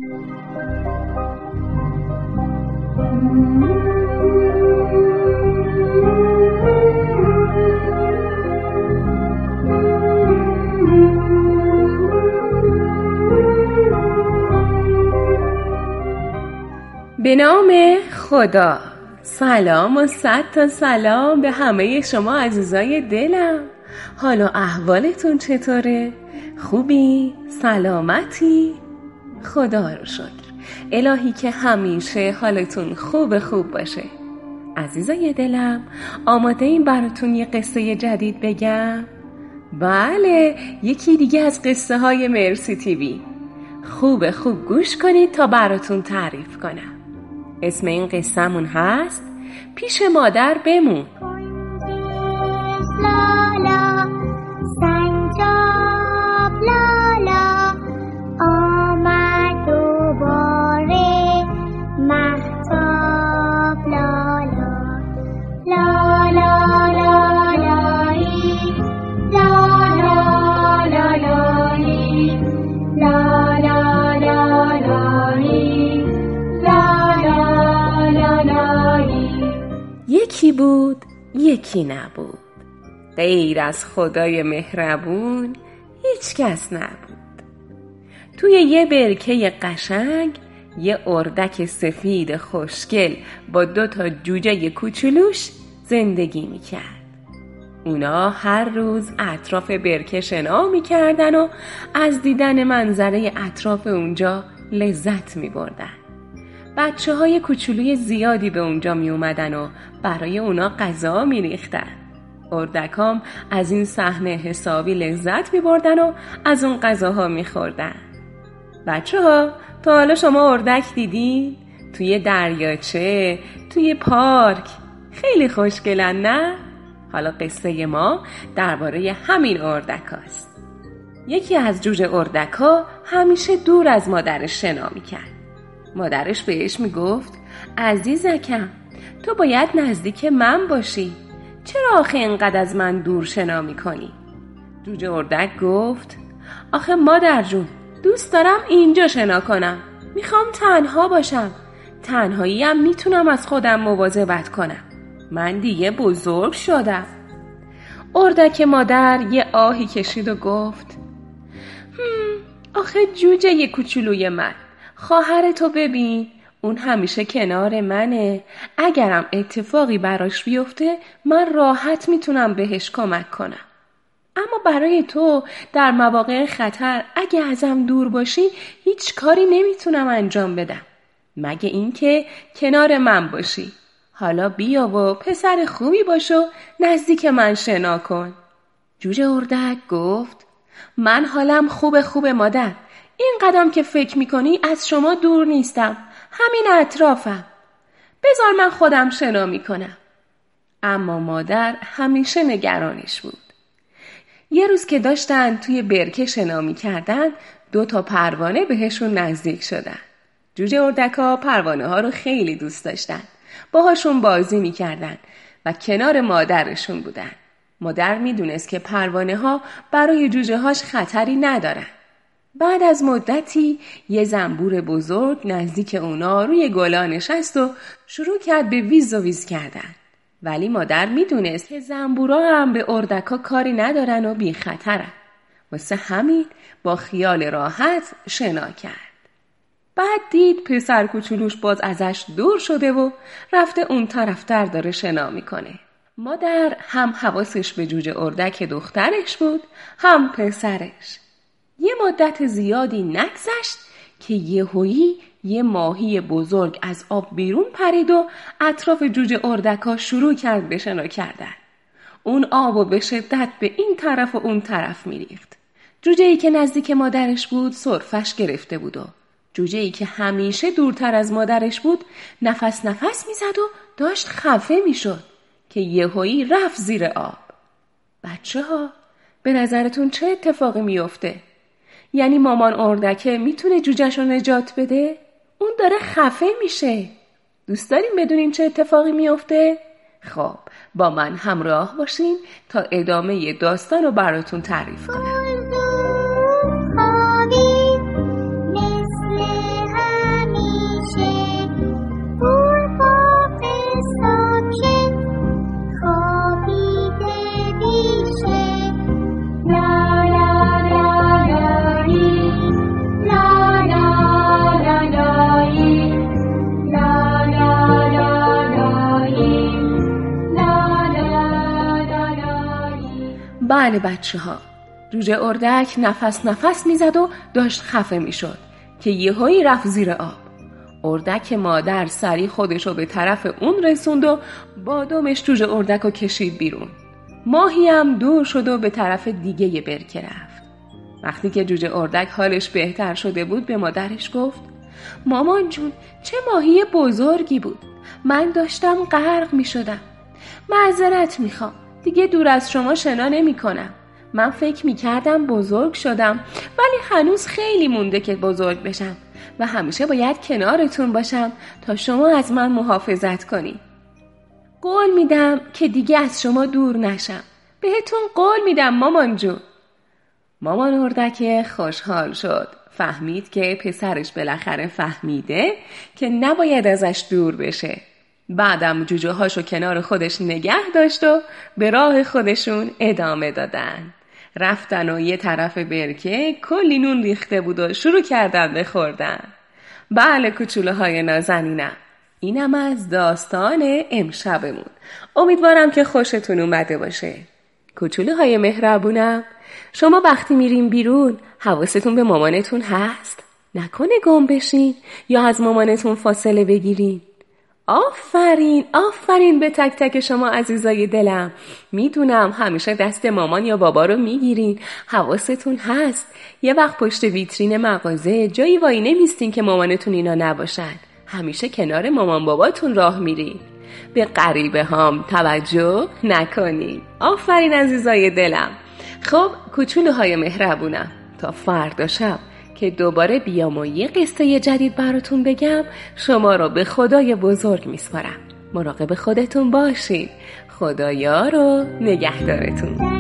به نام خدا. سلام و 100 تا سلام به همه شما عزیزای دلم. حالا احوالتون چطوره؟ خوبی؟ سلامتی؟ خدا رو شکر. الهی که همیشه حالتون خوب باشه. عزیزای دلم، آماده این براتون یه قصه جدید بگم؟ بله، یکی دیگه از قصه های مرسی تیوی. خوب گوش کنید تا براتون تعریف کنم. اسم این قصه‌مون هست پیش مادر بمون. لالا سنجاب لالا آمد دوباره مهتاب لالا لالا لالایی لالا لالایی لالا لالایی لالا لالایی. یکی بود یکی نبود، غیر از خدای مهربون هیچ کس نبود. توی یه برکه قشنگ یه اردک سفید خوشگل با 2 تا جوجه کوچولوش زندگی میکرد. اونا هر روز اطراف برکه شنا میکردن و از دیدن منظره اطراف اونجا لذت میبردن. بچه‌های کوچولوی زیادی به اونجا می اومدن و برای اونا غذا می ریختن. اردکام از این صحنه حسابی لذت می بردن و از اون غذاها می خوردن. بچه‌ها، تا حالا شما اردک دیدین؟ توی دریاچه، توی پارک، خیلی خوشگلن نه؟ حالا قصه ما درباره همین اردکاست. یکی از جوجه اردکا همیشه دور از مادرش شنا می کرد. مادرش بهش میگفت عزیزکم، تو باید نزدیک من باشی. چرا آخه اینقدر از من دور شنا میکنی؟ جوجه اردک گفت آخه مادر جون، دوست دارم اینجا شنا کنم. میخوام تنها باشم. تنهایی هم میتونم از خودم مواظبت کنم. من دیگه بزرگ شدم. اردک مادر یه آهی کشید و گفت آخه جوجه یه کوچولوی من، خواهرتو ببین، اون همیشه کنار منه. اگرم اتفاقی براش بیفته من راحت میتونم بهش کمک کنم. اما برای تو در مواقع خطر اگه ازم دور باشی هیچ کاری نمیتونم انجام بدم، مگه اینکه کنار من باشی. حالا بیا و پسر خوبی باش و نزدیک من شنا کن. جوجه اردک گفت من حالم خوب مادر. این قدم که فکر میکنی از شما دور نیستم، همین اطرافم. بذار من خودم شنا میکنم. اما مادر همیشه نگرانش بود. یه روز که داشتن توی برکه شنا میکردن 2 تا پروانه بهشون نزدیک شدن. جوجه اردکا پروانه ها رو خیلی دوست داشتن. باهاشون بازی میکردن و کنار مادرشون بودن. مادر میدونست که پروانه ها برای جوجه هاش خطری ندارن. بعد از مدتی یه زنبور بزرگ نزدیک اونا روی گلا نشست و شروع کرد به ویز و ویز کردن. ولی مادر میدونست که زنبورا هم به اردکا کاری ندارن و بی خطرن. واسه همین با خیال راحت شنا کرد. بعد دید پسر کوچولوش باز ازش دور شده و رفته اون طرفتر داره شنا میکنه. مادر هم حواسش به جوجه اردک دخترش بود، هم پسرش. یه مدت زیادی نگذشت که یهویی یه ماهی بزرگ از آب بیرون پرید و اطراف جوجه اردکا شروع کرد به شنا کردن. اون آبو به شدت به این طرف و اون طرف میریخت. جوجه‌ای که نزدیک مادرش بود سرفش گرفته بود و جوجه‌ای که همیشه دورتر از مادرش بود نفس میزد و داشت خفه میشد که یهویی رفت زیر آب. بچه‌ها، به نظرتون چه اتفاقی میفته؟ یعنی مامان اردکه میتونه جوجه‌ش رو نجات بده؟ اون داره خفه میشه. دوست داریم بدونیم چه اتفاقی میفته؟ خب با من همراه باشین تا ادامه داستان رو براتون تعریف کنم. بله بچه ها، جوجه اردک نفس میزد و داشت خفه میشد که یهویی رفت زیر آب. اردک مادر سریع خودشو به طرف اون رسوند و با دمش جوجه اردکو کشید بیرون. ماهی هم دور شد و به طرف دیگه برکه رفت. وقتی که جوجه اردک حالش بهتر شده بود به مادرش گفت: مامان جون، چه ماهی بزرگی بود. من داشتم غرق می شدم. معذرت می خوام. دیگه دور از شما شنا نمی کنم. من فکر می کردم بزرگ شدم، ولی هنوز خیلی مونده که بزرگ بشم و همیشه باید کنارتون باشم تا شما از من محافظت کنی. قول میدم که دیگه از شما دور نشم. بهتون قول میدم مامان جون. مامان اردک خوشحال شد. فهمید که پسرش بالاخره فهمیده که نباید ازش دور بشه. بعدم جوجه هاشو کنار خودش نگه داشت و به راه خودشون ادامه دادن. رفتن و یه طرف برکه کلی نون ریخته بود و شروع کردن به خوردن. بله کوچولوهای نازنینم، اینم از داستان امشبمون. امیدوارم که خوشتون اومده باشه. کوچولوهای مهربونم، شما وقتی میرین بیرون حواستون به مامانتون هست؟ نکنه گم بشین یا از مامانتون فاصله بگیرین. آفرین به تک تک شما عزیزای دلم. میدونم همیشه دست مامان یا بابا رو میگیرین، حواستون هست. یه وقت پشت ویترین مغازه جایی وای نمیستین که مامانتون اینا نباشن. همیشه کنار مامان باباتون راه میرین. به غریبه هام توجه نکنین. آفرین عزیزای دلم. خب کوچولوهای مهربونم، تا فردا شب که دوباره بیام و یه قصه جدید براتون بگم، شما رو به خدای بزرگ میسپارم. مراقب خودتون باشین. خدایا رو نگهدارتون.